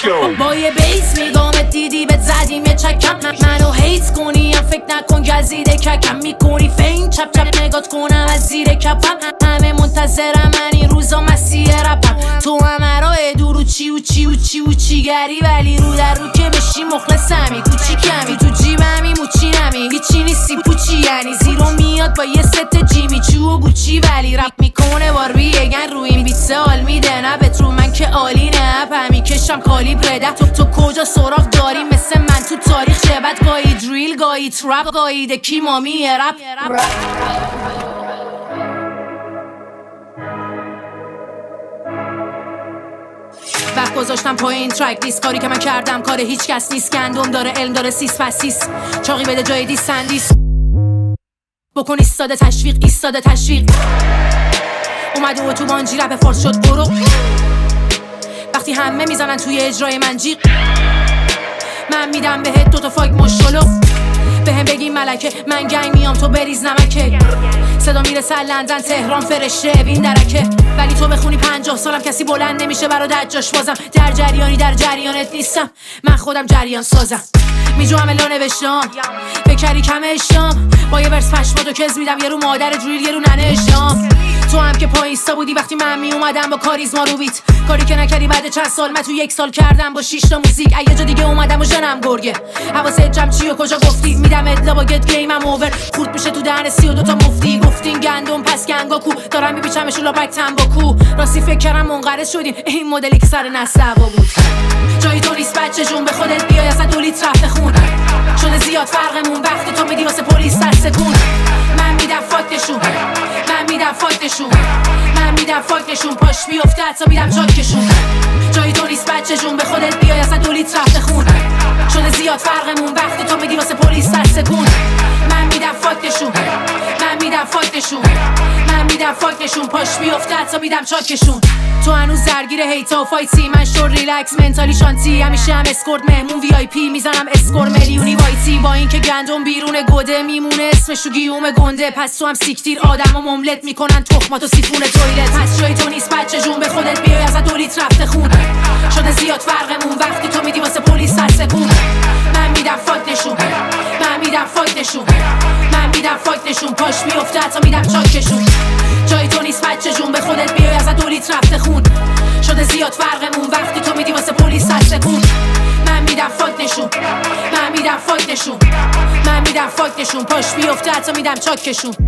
با یه بیس میگامت دیدی بهت زدیم یه چکم منو هیت کنی هم فکر نکن گزیده ککم میکنی فین چپ چپ نگات کنم از زیر کپم همه منتظرم من این روزا مسیح رپم تو همه را دورو چی و چی و چی و چیگری ولی رو در رو که بشی مخلصمی کوچی کمی تو جیبمی موچی نمی هیچی نیستی پوچی یعنی زیرو میاد با یه ست جیمی چو و گوچی ولی رپ میکنه باربی یگن روی این بیت سال میده نه بترو من که عالی نه پمی کشم کالی برده تو کجا سراغ داری مثل من تو تاریخ شبت گاهی دریل گاهی ترپ گاهی دکی مامی رپ وقت گذاشتم پای این ترک لیست کاری که من کردم کار هیچ کس نیست گندم داره علم داره سیس پسیس چاقی بده جای دیس سندیس بکن ایستاده تشویق ایستاده تشویق اومده و تو بانجی رپ فارس شد برو وقتی همه میزنن توی اجرای من جیغ من میدم بهت دوتا فایک مشلو بهم بگی ملکه من گنگ میام تو بریز نمکه صدا میرسه لندن تهران فرشته این درکه ولی تو بخونی 50 سالم کسی بلند نمیشه برا دجاش بازم در جریانی در جریانت نیستم من خودم جریان سازم میجوام الا نوشتم بکری کم اشتام با یه ورس پشماتو کز میدم یه رو مادر دریل یه رو ننه اشتام تو هم که پایستا بودی وقتی من می اومدم با کاریزما رو بیت کاری که نکردی بعد چند سال من تو 1 سال کردم با 6 تا موزیک یه جا دیگه اومدم و جنم گرگه حواست جمع چی و کجا گفتی میدم ادلا با گت گیمم اوور خورد میشه تو دهن 32 تا مفتی گفتین گندم پس گنگاکو دارم میپیچمش لا بک تنباکو راستی فکر کردم منقرض شدین این مدلی که سر نسوا بود جای تو نیست بچه جون به خودت بیای اصلا تو لیت رفته خون شده زیاد فرقمون وقتی تو میدی واسه پلیس دست کن من میدم فاکتشون من میدم فاکتشون من میدم فاکتشون پاش بیفته حتی میدم چاکشون جای تو نیست بچه جون به خودت بیای اصلا تو لیت رفته خون شده زیاد فرقمون وقتی تو میدی واسه پلیس دست کن من میدم فاکتشون من میدم فاکتشون من میدم فاکتشون پاش بیفته حتی میدم چاکشون تو هنوز درگیر هیتا و فایتی من شور ریلکس منتالی شانتی همیشه هم اسکورت مهمون وی آی پی میزنم اسکور میلیونی وایتی با اینکه گندم بیرون گوده میمونه اسمشو گیوم گنده پس تو هم سیکتیر آدم و مملت میکنن تخماتو سیفون تویلت پس جای تو نیست بچه جون به خودت بیای ازت دولیت رفته خون شده زیاد فرقمون وقتی تو میدی واسه پلیس دست کن من میدم فاکتشون من میدم فاکتشون من میدم فاکتشون پاش میفته حتی میدم چاکشون جای تو نیست بچه جون به خودت بیای ازت دولیت رفته خون شده زیاد فرقمون وقتی تو میدی واسه پلیس دست کن من میدم فاکتشون من میدم فاکتشون من میدم فاکتشون پاش بیفته حتی میدم چاکشون